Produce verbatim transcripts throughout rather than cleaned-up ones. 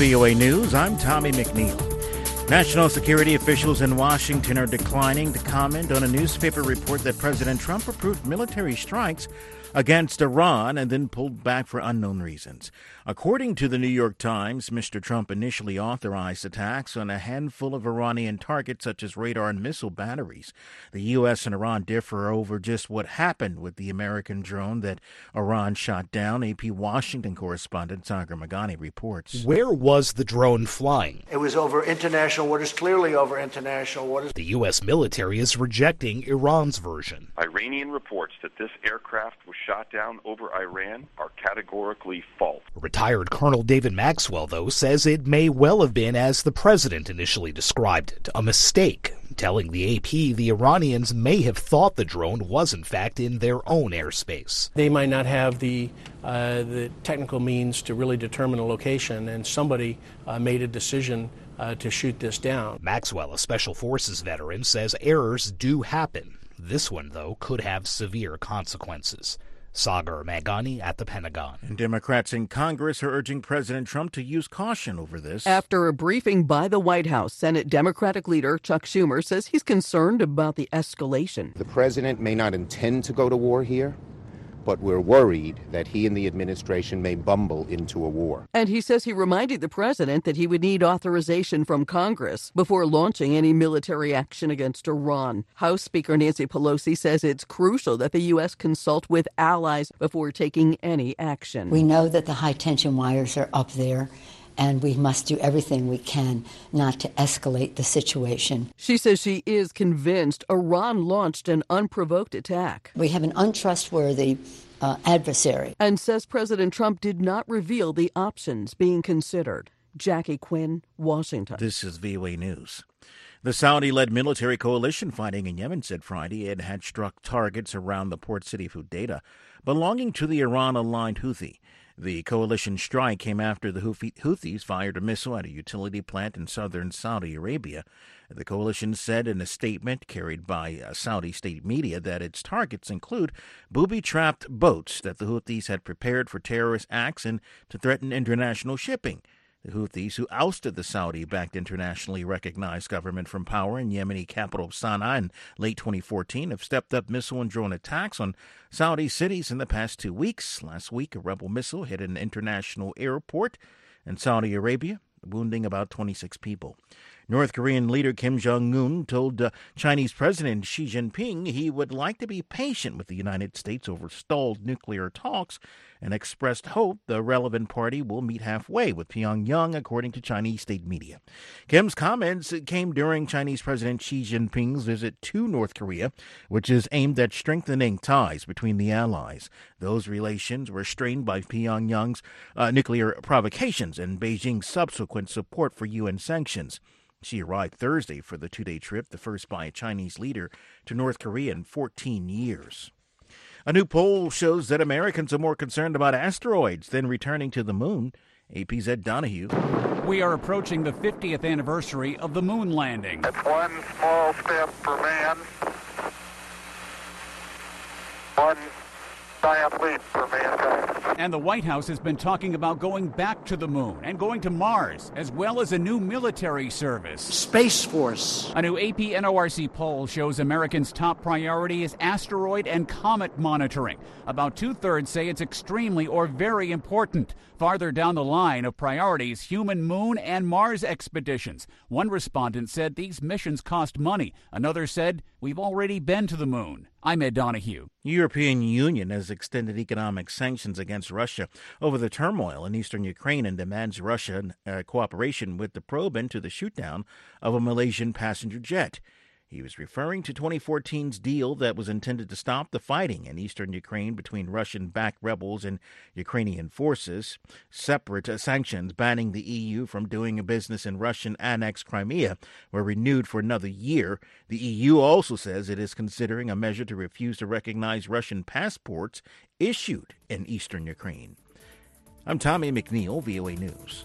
V O A News. I'm Tommy McNeil. National security officials in Washington are declining to comment on a newspaper report that President Trump approved military strikes against Iran and then pulled back for unknown reasons. According to the New York Times, Mister Trump initially authorized attacks on a handful of Iranian targets such as radar and missile batteries. The U S and Iran differ over just what happened with the American drone that Iran shot down. A P Washington correspondent Sagar Meghani reports. Where was the drone flying? It was over international waters, clearly over international waters. The U S military is rejecting Iran's version. Iranian reports that this aircraft was shot down over Iran are categorically false. Retired Colonel David Maxwell, though, says it may well have been as the president initially described it, a mistake, telling the A P the Iranians may have thought the drone was in fact in their own airspace. They might not have the uh, the technical means to really determine a location, and somebody uh, made a decision uh, to shoot this down. Maxwell, a Special Forces veteran, says errors do happen. This one, though, could have severe consequences. Sagar Meghani at the Pentagon. And Democrats in Congress are urging President Trump to use caution over this. After a briefing by the White House, Senate Democratic leader Chuck Schumer says he's concerned about the escalation. The president may not intend to go to war here, but we're worried that he and the administration may bumble into a war. And he says he reminded the president that he would need authorization from Congress before launching any military action against Iran. House Speaker Nancy Pelosi says it's crucial that the U S consult with allies before taking any action. We know that the high-tension wires are up there, and we must do everything we can not to escalate the situation. She says she is convinced Iran launched an unprovoked attack. We have an untrustworthy uh, adversary. And says President Trump did not reveal the options being considered. Jackie Quinn, Washington. This is V O A News. The Saudi-led military coalition fighting in Yemen said Friday it had struck targets around the port city of Hodeidah belonging to the Iran-aligned Houthi. The coalition strike came after the Houthis fired a missile at a utility plant in southern Saudi Arabia. The coalition said in a statement carried by Saudi state media that its targets include booby-trapped boats that the Houthis had prepared for terrorist acts and to threaten international shipping. The Houthis, who ousted the Saudi-backed internationally recognized government from power in Yemeni capital Sana'a in late twenty fourteen, have stepped up missile and drone attacks on Saudi cities in the past two weeks. Last week, a rebel missile hit an international airport in Saudi Arabia, wounding about twenty-six people. North Korean leader Kim Jong-un told uh, Chinese President Xi Jinping he would like to be patient with the United States over stalled nuclear talks and expressed hope the relevant party will meet halfway with Pyongyang, according to Chinese state media. Kim's comments came during Chinese President Xi Jinping's visit to North Korea, which is aimed at strengthening ties between the allies. Those relations were strained by Pyongyang's uh, nuclear provocations and Beijing's subsequent support for U N sanctions. She arrived Thursday for the two-day trip, the first by a Chinese leader to North Korea in fourteen years. A new poll shows that Americans are more concerned about asteroids than returning to the moon. A P's Ed Donahue. We are approaching the fiftieth anniversary of the moon landing. It's one small step for man, one giant leap for mankind. And the White House has been talking about going back to the moon and going to Mars, as well as a new military service. Space Force. A new A P N O R C poll shows Americans' top priority is asteroid and comet monitoring. About two-thirds say it's extremely or very important. Farther down the line of priorities, human moon and Mars expeditions. One respondent said these missions cost money. Another said, we've already been to the moon. I'm Ed Donahue. European Union has extended economic sanctions against Russia over the turmoil in eastern Ukraine and demands Russian uh, cooperation with the probe into the shootdown of a Malaysian passenger jet. He was referring to twenty fourteen's deal that was intended to stop the fighting in eastern Ukraine between Russian-backed rebels and Ukrainian forces. Separate uh, sanctions banning the E U from doing business in Russian-annexed Crimea were renewed for another year. The E U also says it is considering a measure to refuse to recognize Russian passports issued in eastern Ukraine. I'm Tommy McNeil, V O A News.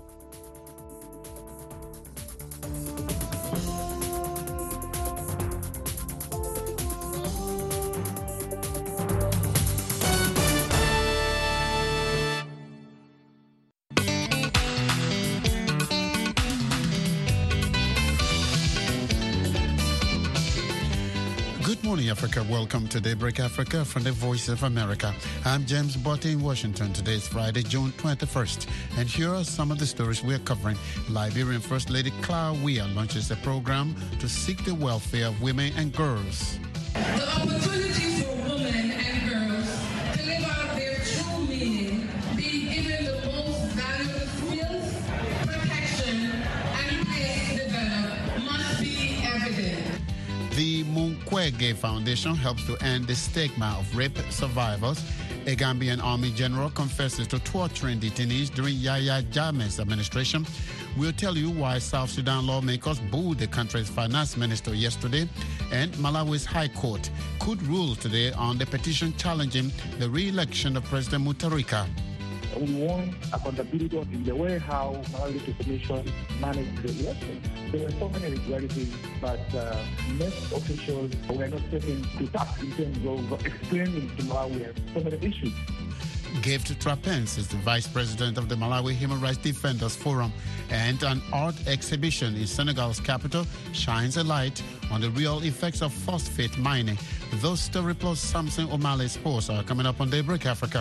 morning, Africa. Welcome to Daybreak Africa from the Voice of America. I'm James Botte in Washington. Today is Friday, June twenty-first. And here are some of the stories we're covering. Liberian First Lady Claude Weah launches a program to seek the welfare of women and girls. The opportunity for women and girls to live out their true meaning, being given the most valuable skills, protection, and place to develop must be evident. The Mukwege Foundation helps to end the stigma of rape survivors. A Gambian Army general confesses to torturing detainees during Yahya Jammeh's administration. We'll tell you why South Sudan lawmakers booed the country's finance minister yesterday. And Malawi's High Court could rule today on the petition challenging the re-election of President Mutharika. We want accountability in the way how Malawi Commission managed the election. There were so many irregularities, but uh, most officials were not taken to task in terms of explaining to Malawi so many issues. Gift Trapens is the vice president of the Malawi Human Rights Defenders Forum, and an art exhibition in Senegal's capital shines a light on the real effects of phosphate mining. Those story plus Samson O'Malley's sports are coming up on Daybreak Africa.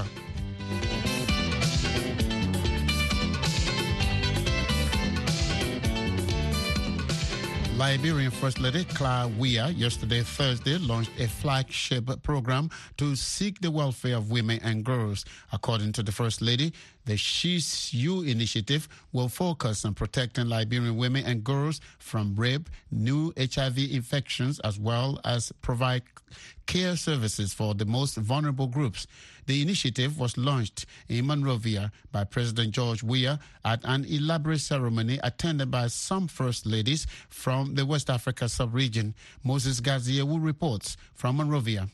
Liberian First Lady Claude Weah yesterday, Thursday, launched a flagship program to seek the welfare of women and girls. According to the First Lady, the She's You initiative will focus on protecting Liberian women and girls from rape, new H I V infections, as well as provide care services for the most vulnerable groups. The initiative was launched in Monrovia by President George Weah at an elaborate ceremony attended by some First Ladies from the West Africa sub-region. Moses Gaziewu reports from Monrovia.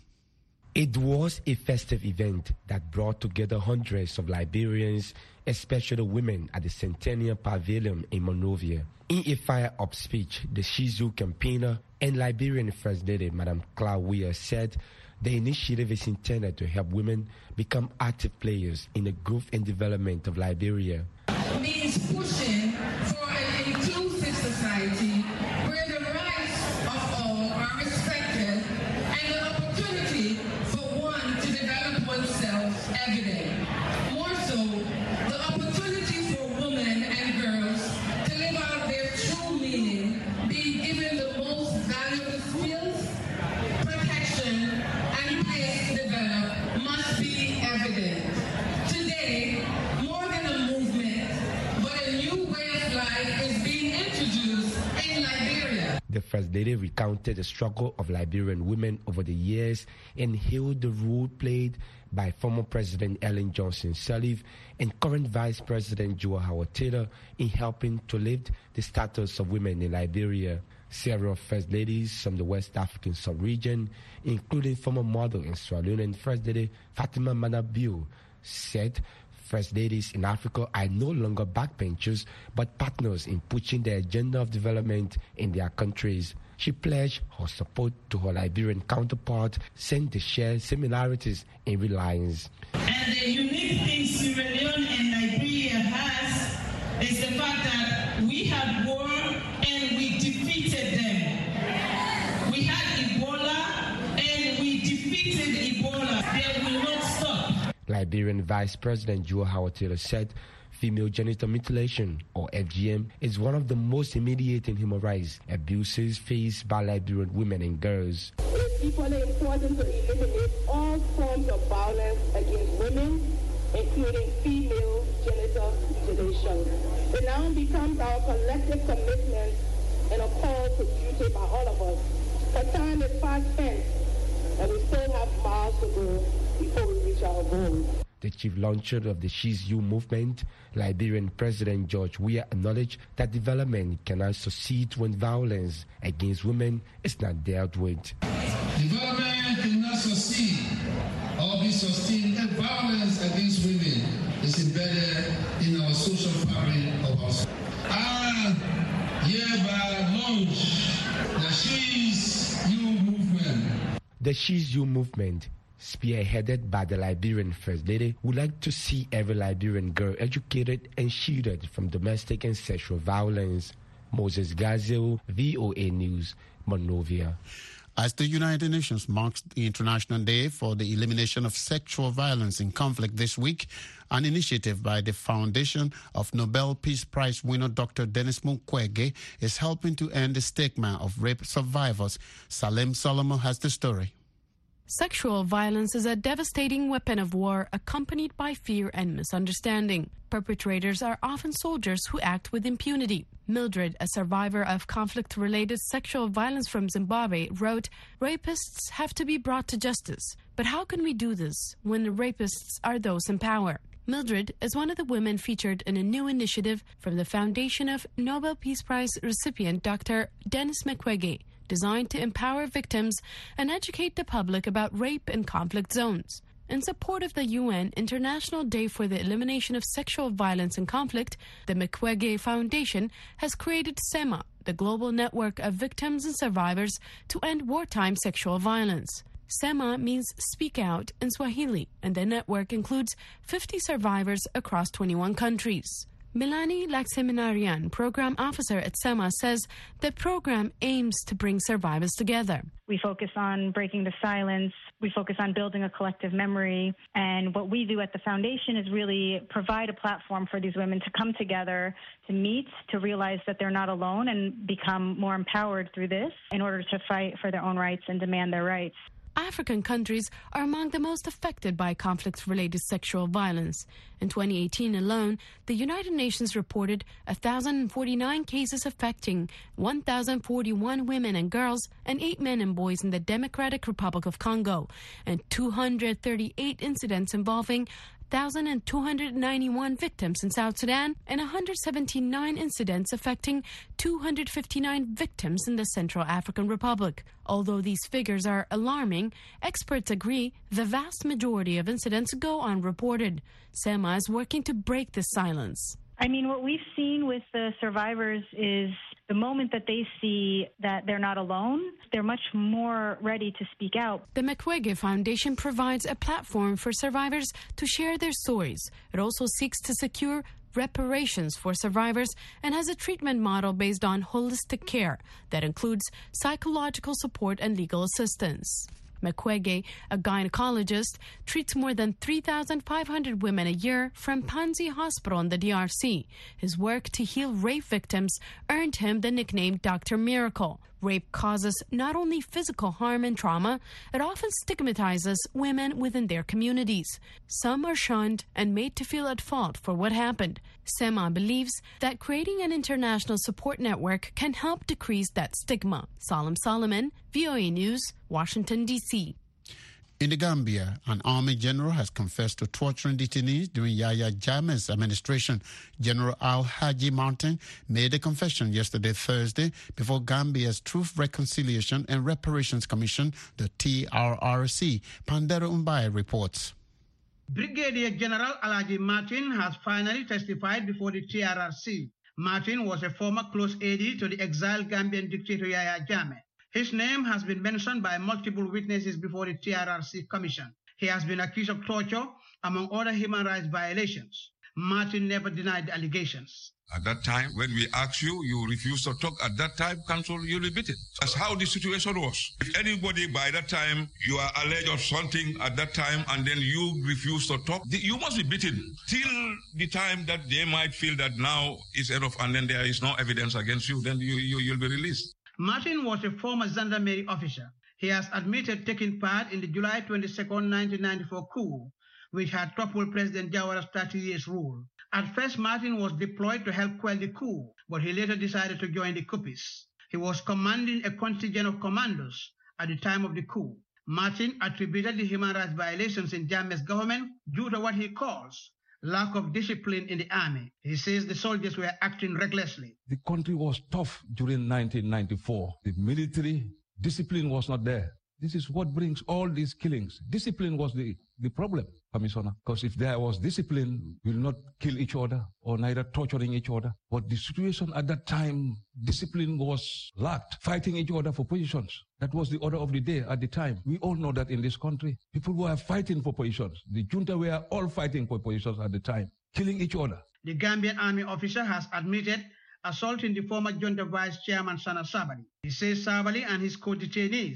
It was a festive event that brought together hundreds of Liberians, especially women, at the Centennial Pavilion in Monrovia. In a fire-up speech, the Shizu campaigner and Liberian First Lady, Madam Claude Weah, said the initiative is intended to help women become active players in the growth and development of Liberia. It means pushing for an inclusive society where the rights of all are respected and the opportunity for one to develop oneself evident. More so, the opportunity for women and girls to live out their true meaning, being given the most valuable skills, protection, and place to develop must be evident. Today, more than a movement, but a new way of life is being introduced in Liberia. The First Lady recounted the struggle of Liberian women over the years and hailed the role played by former President Ellen Johnson Sirleaf and current Vice President Joe Howard Taylor in helping to lift the status of women in Liberia. Several First Ladies from the West African sub-region, including former model and Sierra Leonean First Lady Fatima Manabiu, said First Ladies in Africa are no longer backbenchers but partners in pushing the agenda of development in their countries. She pledged her support to her Liberian counterpart, saying they share similarities in reliance. And the unique thing Sierra Leone and Liberia has is the fact that we had war and we defeated them. We had Ebola and we defeated Ebola. They will not stop. Liberian Vice President Joe Howard Taylor said female genital mutilation, or F G M, is one of the most immediate and human rights abuses faced by Liberian women and girls. It's equally important to eliminate all forms of violence against women, including female genital mutilation. It now becomes our collective commitment and a call to duty by all of us. But time is fast spent, and we still have miles to go before we reach our goal. The chief launcher of the She's You movement, Liberian President George Weah, acknowledged that development cannot succeed when violence against women is not dealt with. Development cannot succeed or be sustained if violence against women is embedded in our social fabric of our society. I hereby launch the She's You movement. The She's You movement, spearheaded by the Liberian First Lady, would like to see every Liberian girl educated and shielded from domestic and sexual violence. Moses Gazil, V O A News, Monrovia. As the United Nations marks the International Day for the Elimination of Sexual Violence in Conflict this week, an initiative by the Foundation of Nobel Peace Prize winner Doctor Denis Mukwege is helping to end the stigma of rape survivors. Salem Solomon has the story. Sexual violence is a devastating weapon of war accompanied by fear and misunderstanding. Perpetrators are often soldiers who act with impunity. Mildred, a survivor of conflict-related sexual violence from Zimbabwe, wrote, "Rapists have to be brought to justice. But how can we do this when the rapists are those in power?" Mildred is one of the women featured in a new initiative from the foundation of Nobel Peace Prize recipient Doctor Denis Mukwege, designed to empower victims and educate the public about rape in conflict zones. In support of the U N International Day for the Elimination of Sexual Violence in Conflict, the Mukwege Foundation has created SEMA, the global network of victims and survivors to end wartime sexual violence. SEMA means Speak Out in Swahili, and the network includes fifty survivors across twenty-one countries. Milani Lakseminarian, program officer at SEMA, says the program aims to bring survivors together. We focus on breaking the silence. We focus on building a collective memory. And what we do at the foundation is really provide a platform for these women to come together, to meet, to realize that they're not alone and become more empowered through this in order to fight for their own rights and demand their rights. African countries are among the most affected by conflict-related sexual violence. In twenty eighteen alone, the United Nations reported one thousand forty-nine cases affecting one thousand forty-one women and girls and eight men and boys in the Democratic Republic of Congo, and two hundred thirty-eight incidents involving one thousand two hundred ninety-one victims in South Sudan and one hundred seventy-nine incidents affecting two hundred fifty-nine victims in the Central African Republic. Although these figures are alarming, experts agree the vast majority of incidents go unreported. SEMA is working to break this silence. I mean, what we've seen with the survivors is the moment that they see that they're not alone, they're much more ready to speak out. The Mukwege Foundation provides a platform for survivors to share their stories. It also seeks to secure reparations for survivors and has a treatment model based on holistic care that includes psychological support and legal assistance. Mukwege, a gynecologist, treats more than three thousand five hundred women a year from Panzi Hospital in the D R C. His work to heal rape victims earned him the nickname Doctor Miracle. Rape causes not only physical harm and trauma, it often stigmatizes women within their communities. Some are shunned and made to feel at fault for what happened. SEMA believes that creating an international support network can help decrease that stigma. Salem Solomon, V O A News, Washington, D C In the Gambia, an army general has confessed to torturing detainees during Yahya Jammeh's administration. General Al-Haji Martin made a confession yesterday, Thursday, before Gambia's Truth, Reconciliation and Reparations Commission, the T R R C. Pandera Umbai reports. Brigadier General Al-Haji Martin has finally testified before the T R R C. Martin was a former close aide to the exiled Gambian dictator Yahya Jammeh. His name has been mentioned by multiple witnesses before the T R R C Commission. He has been accused of torture, among other human rights violations. Martin never denied the allegations. At that time, when we asked you, you refused to talk. At that time, counsel, you'll be beaten. That's how the situation was. If anybody by that time, you are alleged of something at that time, and then you refuse to talk, you must be beaten till the time that they might feel that now is enough, and then there is no evidence against you, then you, you, you'll be released. Martin was a former gendarmerie officer. He has admitted taking part in the July twenty-second, nineteen ninety-four coup, which had toppled President Jawara's thirty years rule. At first, Martin was deployed to help quell the coup, but he later decided to join the coupists. He was commanding a contingent of commandos at the time of the coup. Martin attributed the human rights violations in Jammeh's government due to what he calls lack of discipline in the army. He says the soldiers were acting recklessly. The country was tough during nineteen ninety-four. The military discipline was not there. This is what brings all these killings. Discipline was the, the problem, Commissioner. Because if there was discipline, we'll not kill each other or neither torturing each other. But the situation at that time, discipline was lacked, fighting each other for positions. That was the order of the day at the time. We all know that in this country, people were fighting for positions. The junta were all fighting for positions at the time, killing each other. The Gambian army officer has admitted assaulting the former junta vice chairman, Sana Sabali. He says Sabali and his co-detainees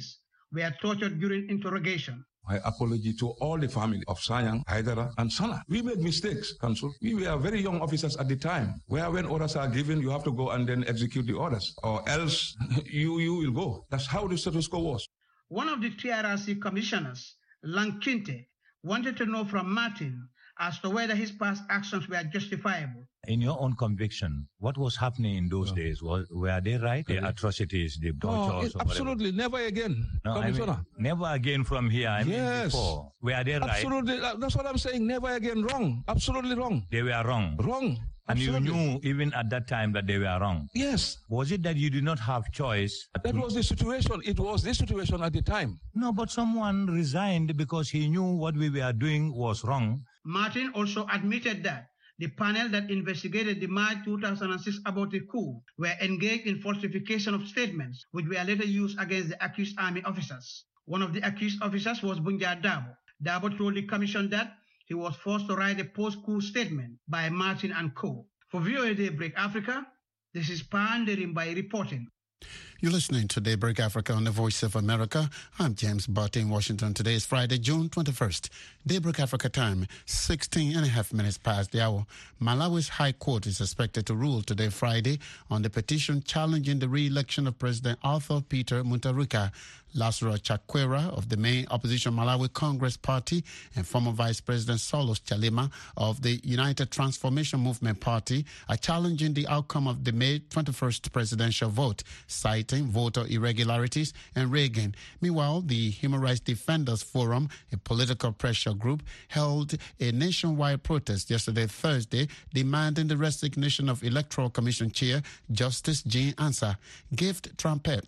were tortured during interrogation. My apology to all the family of Sanyang, Haidara, and Sana. We made mistakes, Council. We were very young officers at the time, where when orders are given, you have to go and then execute the orders, or else you, you will go. That's how the status quo was. One of the T R R C commissioners, Lang Kinte, wanted to know from Martin as to whether his past actions were justifiable. In your own conviction, what was happening in those no. days? Was, were they right? The okay. atrocities, the tortures? No, absolutely, never again. No, I mean, never again from here. I yes. mean, before. Were they right? Absolutely, that's what I'm saying. Never again. Wrong. Absolutely wrong. They were wrong. Wrong. And Absolutely. you knew even at that time that they were wrong? Yes. Was it that you did not have choice? That was the situation. It was the situation at the time. No, but someone resigned because he knew what we were doing was wrong. Martin also admitted that the panel that investigated the March two thousand six Abote coup were engaged in falsification of statements, which were later used against the accused army officers. One of the accused officers was Bunja Dabo. Dabo told the commission that he was forced to write a post-coup statement by Martin and co. For V O A Daybreak Africa, this is Panderim by reporting. You're listening to Daybreak Africa on the Voice of America. I'm James Barty in Washington. Today is Friday, June twenty-first. Daybreak Africa time, sixteen and a half minutes past the hour. Malawi's High Court is expected to rule today, Friday, on the petition challenging the re-election of President Arthur Peter Mutharika. Lazarus Chakwera of the main opposition Malawi Congress Party and former Vice President Solos Chalima of the United Transformation Movement Party are challenging the outcome of the May twenty-first presidential vote, citing voter irregularities and rigging. Meanwhile, the Human Rights Defenders Forum, a political pressure group, held a nationwide protest yesterday, Thursday, demanding the resignation of Electoral Commission Chair Justice Jean Ansah. Gift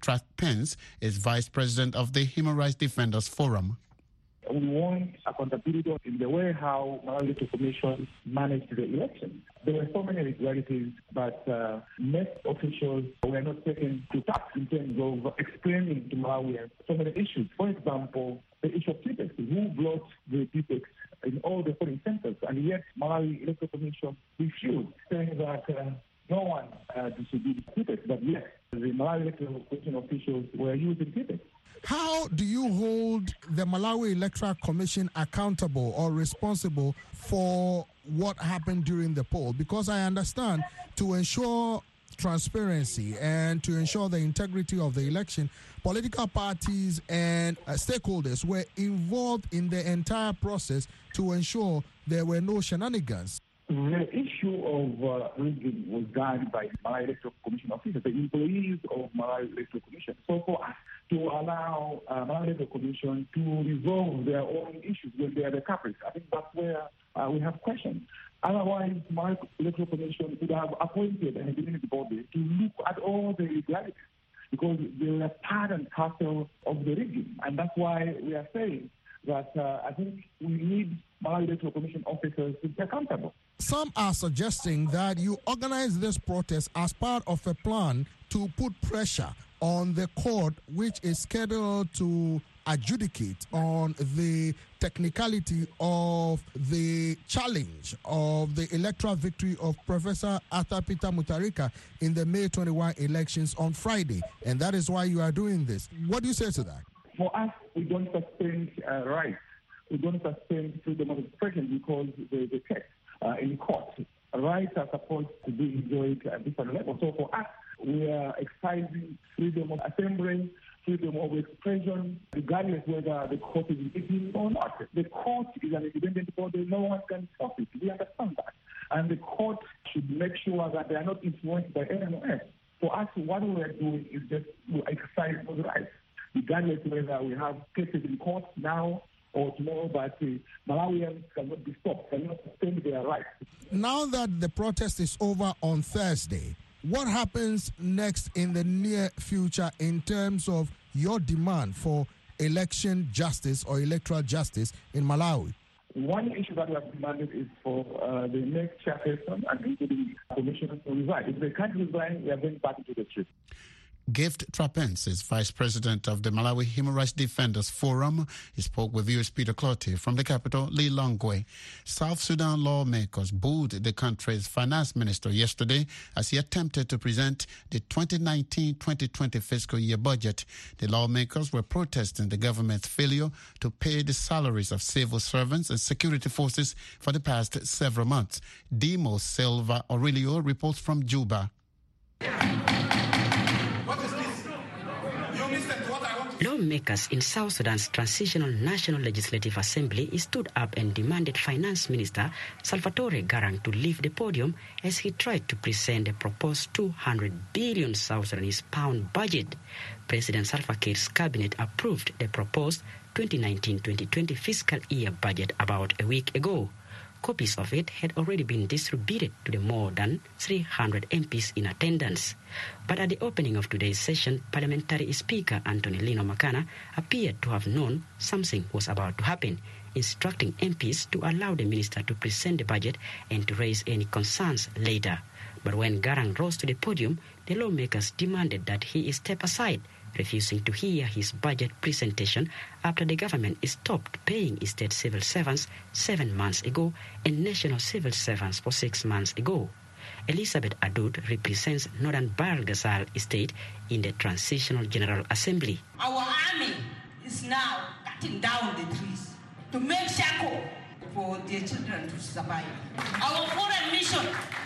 Pence is Vice President of the Human Rights Defenders Forum. We want accountability in the way how Malawi Electoral Commission managed the election. There were so many irregularities, but uh, next officials were not taken to task in terms of explaining to Malawians so many issues. For example, the issue of P P E X. Who blocked the P P E X in all the polling centers? And yet Malawi Electoral Commission refused, saying that uh, no one uh, distributed P P E X, but yes, the Malawi Electoral Commission officials were using P P E X. How do you hold the Malawi Electoral Commission accountable or responsible for what happened during the poll? Because I understand to ensure transparency and to ensure the integrity of the election, political parties and uh, stakeholders were involved in the entire process to ensure there were no shenanigans. The issue of uh, rigging was done by Malawi Electoral Commission officers, the employees of Malawi Electoral Commission. So for us to allow uh, Malawi Electoral Commission to resolve their own issues when they are the culprits, I think that's where uh, we have questions. Otherwise, Malawi Electoral Commission would have appointed an independent body to look at all the irregularities, because they were part and parcel of the rigging. And that's why we are saying that uh, I think we need Malawi Electoral Commission officers to be accountable. Some are suggesting that you organize this protest as part of a plan to put pressure on the court, which is scheduled to adjudicate on the technicality of the challenge of the electoral victory of Professor Arthur Peter Mutharika in the May twenty-first elections on Friday. And that is why you are doing this. What do you say to that? For us, we don't suspend uh, rights. We don't suspend freedom of expression because the, the text uh, in court, rights are supposed to be enjoyed at different levels. So for us, we are exercising freedom of assembly, freedom of expression, regardless whether the court is legal or not. The court is an independent body. No one can stop it. We understand that. And the court should make sure that they are not influenced by anyone else. For us, what we are doing is just to exercise those rights, regardless whether we have cases in court now or tomorrow, but uh, Malawians cannot be stopped, cannot suspend their rights. Now that the protest is over on Thursday, what happens next in the near future in terms of your demand for election justice or electoral justice in Malawi? One issue that we have demanded is for uh, the next chairperson and including the commissioners to resign. If they can't resign, we are going back into the street. Gift Trapens is vice president of the Malawi Human Rights Defenders Forum. He spoke with U S Peter Clottey from the capital, Lilongwe. South Sudan lawmakers booed the country's finance minister yesterday as he attempted to present the twenty nineteen twenty twenty fiscal year budget. The lawmakers were protesting the government's failure to pay the salaries of civil servants and security forces for the past several months. Demos Silva Aurelio reports from Juba. Lawmakers in South Sudan's Transitional National Legislative Assembly stood up and demanded Finance Minister Salvatore Garang to leave the podium as he tried to present a proposed two hundred billion South Sudanese pound budget. President Salva Kiir's cabinet approved the proposed twenty nineteen twenty twenty fiscal year budget about a week ago. Copies of it had already been distributed to the more than three hundred M Ps in attendance. But at the opening of today's session, Parliamentary Speaker Anthony Lino Makana appeared to have known something was about to happen, instructing M Ps to allow the minister to present the budget and to raise any concerns later. But when Garang rose to the podium, the lawmakers demanded that he step aside, refusing to hear his budget presentation after the government stopped paying state civil servants seven months ago and national civil servants for six months ago. Elizabeth Adud represents Northern Bahr Ghazal State in the Transitional General Assembly. Our army is now cutting down the trees to make shako for their children to survive. Our foreign mission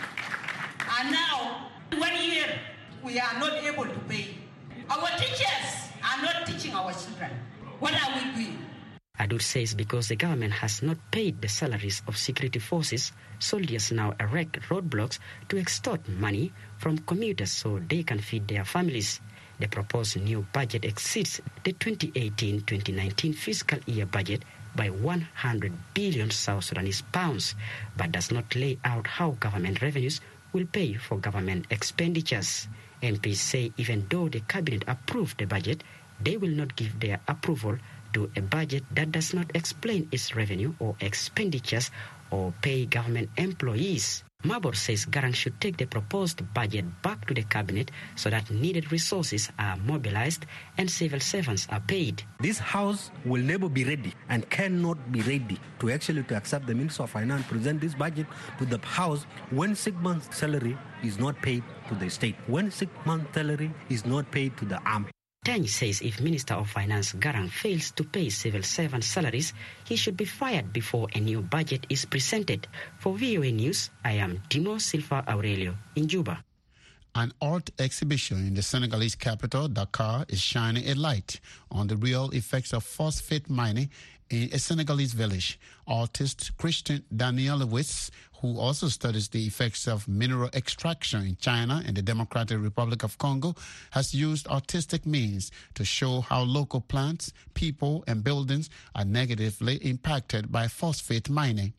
are now one year we are not able to pay. Our teachers are not teaching our children. What are we doing? Adud says because the government has not paid the salaries of security forces, soldiers now erect roadblocks to extort money from commuters so they can feed their families. The proposed new budget exceeds the twenty eighteen twenty nineteen fiscal year budget by one hundred billion South Sudanese pounds, but does not lay out how government revenues will pay for government expenditures. M Ps say even though the cabinet approved the budget, they will not give their approval to a budget that does not explain its revenue or expenditures or pay government employees. Mabor says Garang should take the proposed budget back to the cabinet so that needed resources are mobilized and civil servants are paid. This house will never be ready and cannot be ready to actually to accept the Minister of Finance present this budget to the house when six months salary is not paid to the state, when six months salary is not paid to the army. Tany says if Minister of Finance Garang fails to pay civil servant salaries, he should be fired before a new budget is presented. For V O A News, I am Timo Silva Aurelio in Juba. An art exhibition in the Senegalese capital, Dakar, is shining a light on the real effects of phosphate mining in a Senegalese village. Artist Christian Daniel Lewis, who also studies the effects of mineral extraction in China and the Democratic Republic of Congo, has used artistic means to show how local plants, people, and buildings are negatively impacted by phosphate mining.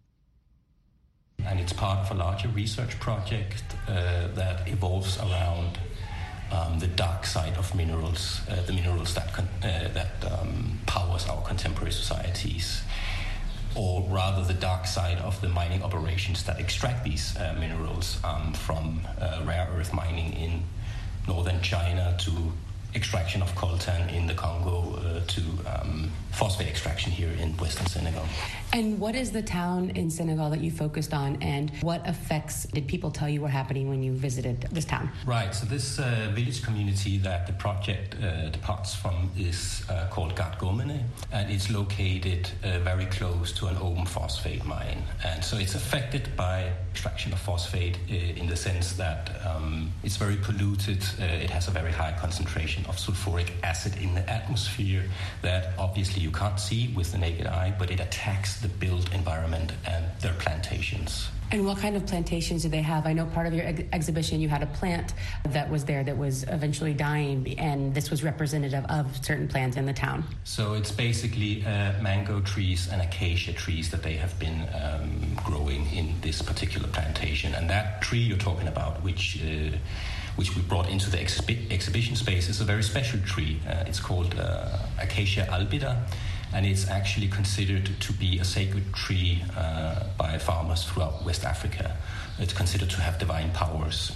And it's part of a larger research project uh, that evolves around um, the dark side of minerals, uh, the minerals that con- uh, that um, powers our contemporary societies, or rather the dark side of the mining operations that extract these uh, minerals um, from uh, rare earth mining in northern China to extraction of coltan in the Congo uh, to um, phosphate extraction here in western Senegal. And what is the town in Senegal that you focused on, and what effects did people tell you were happening when you visited this town? Right, so this uh, village community that the project uh, departs from is uh, called Gatgomene, and it's located uh, very close to an open phosphate mine. And so it's affected by extraction of phosphate uh, in the sense that um, it's very polluted, uh, it has a very high concentration of sulfuric acid in the atmosphere that obviously you can't see with the naked eye, but it attacks the built environment and their plantations. And what kind of plantations do they have? I know part of your ex- exhibition you had a plant that was there that was eventually dying, and this was representative of certain plants in the town. So it's basically uh, mango trees and acacia trees that they have been um, growing in this particular plantation. And that tree you're talking about, which uh, which we brought into the exhi- exhibition space, is a very special tree. Uh, it's called uh, Acacia albida, and it's actually considered to be a sacred tree uh, by farmers throughout West Africa. It's considered to have divine powers.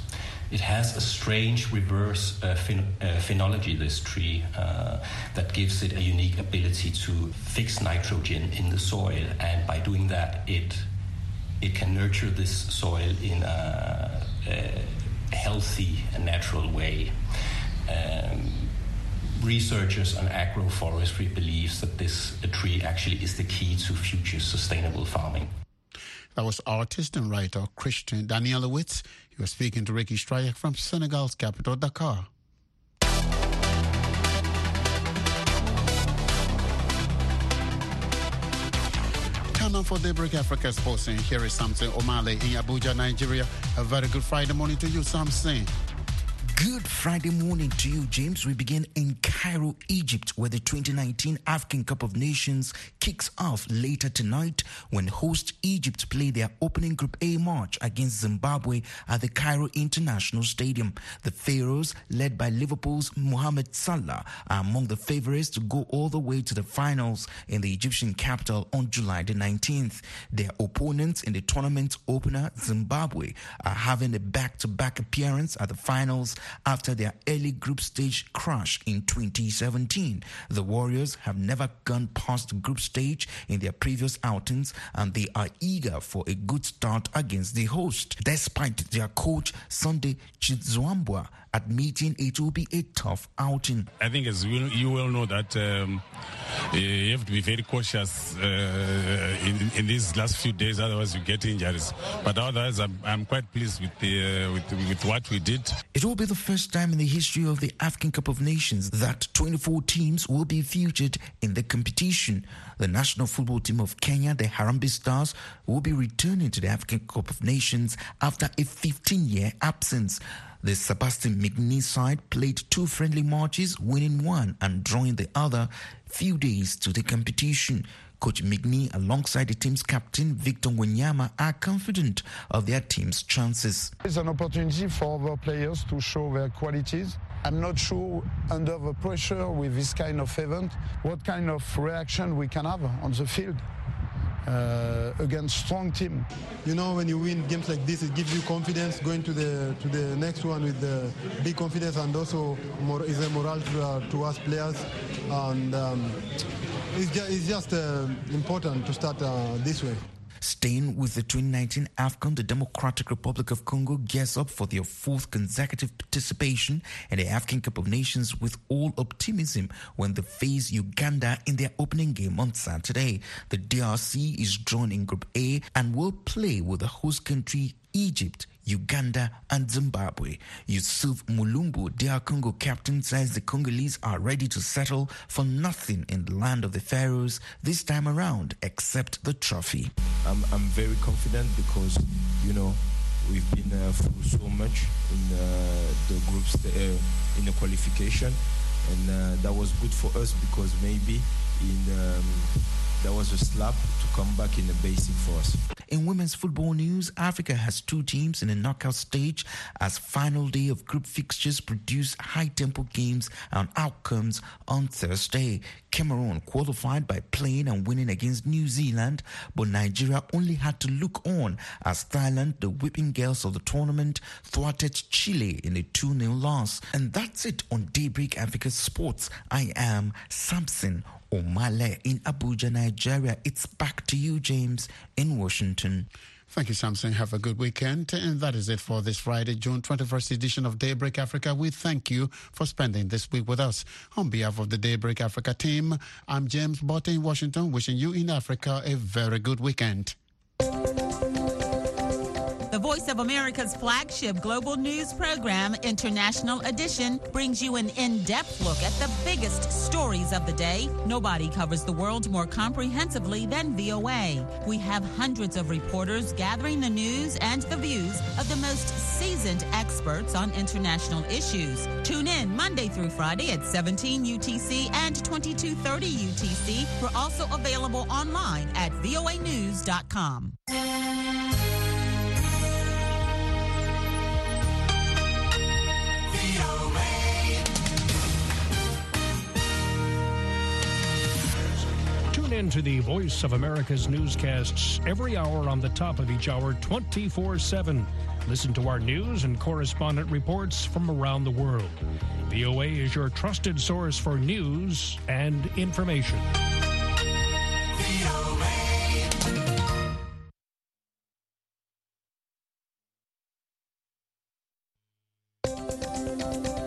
It has a strange reverse uh, phen- uh, phenology, this tree, uh, that gives it a unique ability to fix nitrogen in the soil, and by doing that, it it can nurture this soil in a, a healthy and natural way. Um, researchers on agroforestry believes that this tree actually is the key to future sustainable farming. That was artist and writer Christian Danielewicz. He was speaking to Ricky Strayek from Senegal's capital, Dakar. Time now for Daybreak Africa Sports. And here is Samson Omale in Abuja, Nigeria. A very good Friday morning to you, Samson. Good Friday morning to you, James. We begin in Cairo, Egypt, where the twenty nineteen African Cup of Nations kicks off later tonight when host Egypt play their opening Group A match against Zimbabwe at the Cairo International Stadium. The Pharaohs, led by Liverpool's Mohamed Salah, are among the favourites to go all the way to the finals in the Egyptian capital on July the nineteenth. Their opponents in the tournament opener, Zimbabwe, are having a back-to-back appearance at the finals after their early group stage crash in twenty seventeen. The Warriors have never gone past the group stage in their previous outings, and they are eager for a good start against the host, despite their coach Sunday Chizwambwa admitting it will be a tough outing. I think as you, you well know that um, you have to be very cautious uh, in, in these last few days, otherwise you get injuries. But otherwise, I'm, I'm quite pleased with, the, uh, with, with what we did. It will be the first time in the history of the African Cup of Nations that twenty-four teams will be featured in the competition. The national football team of Kenya, the Harambee Stars, will be returning to the African Cup of Nations after a fifteen-year absence. The Sebastian Migny side played two friendly matches, winning one and drawing the other few days to the competition. Coach Migny, alongside the team's captain Victor Wanyama, are confident of their team's chances. It's an opportunity for our players to show their qualities. I'm not sure under the pressure with this kind of event what kind of reaction we can have on the field. Uh, against strong team. You know, when you win games like this, it gives you confidence going to the to the next one with the big confidence, and also more is a morale to, uh, to us players. And um, it's just, it's just uh, important to start uh, this way. Staying with the twenty nineteen AFCON, the Democratic Republic of Congo gears up for their fourth consecutive participation in the African Cup of Nations with all optimism when they face Uganda in their opening game on Saturday. The D R C is drawn in Group A and will play with the host country Egypt, Uganda and Zimbabwe. Yusuf Mulumbu, D R Congo captain, says the Congolese are ready to settle for nothing in the land of the Pharaohs this time around except the trophy. I'm, I'm very confident because, you know, we've been uh, through so much in uh, the groups, uh, in the qualification, and uh, that was good for us because maybe in um, there was a slap to come back in the basic for us. In women's football news, Africa has two teams in the knockout stage as final day of group fixtures produce high-tempo games and outcomes on Thursday. Cameroon qualified by playing and winning against New Zealand, but Nigeria only had to look on as Thailand, the whipping girls of the tournament, thwarted Chile in a two nil loss. And that's it on Daybreak Africa Sports. I am Samson Omale in Abuja, Nigeria. It's back to you, James, in Washington. Thank you, Samson. Have a good weekend. And that is it for this Friday, June twenty-first edition of Daybreak Africa. We thank you for spending this week with us. On behalf of the Daybreak Africa team, I'm James Botte in Washington, wishing you in Africa a very good weekend. The Voice of America's flagship global news program, International Edition, brings you an in-depth look at the biggest stories of the day. Nobody covers the world more comprehensively than V O A. We have hundreds of reporters gathering the news and the views of the most seasoned experts on international issues. Tune in Monday through Friday at seventeen U T C and twenty-two thirty U T C. We're also available online at V O A news dot com. Tune in to the Voice of America's newscasts every hour on the top of each hour, twenty-four seven. Listen to our news and correspondent reports from around the world. V O A is your trusted source for news and information. V O A.